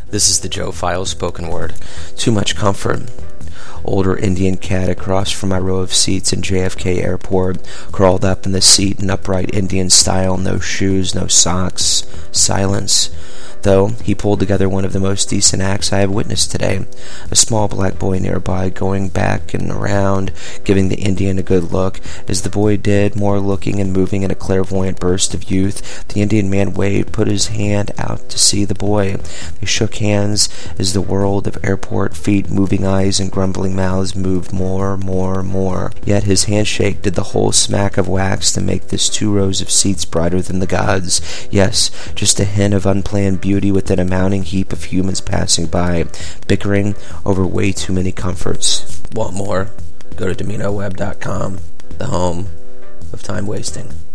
This is the Joe Files spoken word. Too much comfort. Older Indian cat across from my row of seats in JFK Airport crawled up in the seat in upright Indian style, no shoes, no socks, silence. Though he pulled together one of the most decent acts I have witnessed today. A small black boy nearby going back and around, giving the Indian a good look. As the boy did, more looking and moving in a clairvoyant burst of youth, the Indian man waved, put his hand out to see the boy. They shook hands as the world of airport feet, moving eyes, and grumbling mouths moved more. Yet his handshake did the whole smack of wax to make this 2 rows of seats brighter than the gods. Yes, just a hint of unplanned beauty within a mounting heap of humans passing by, bickering over way too many comforts. Want more? Go to DominoWeb.com, the home of time wasting.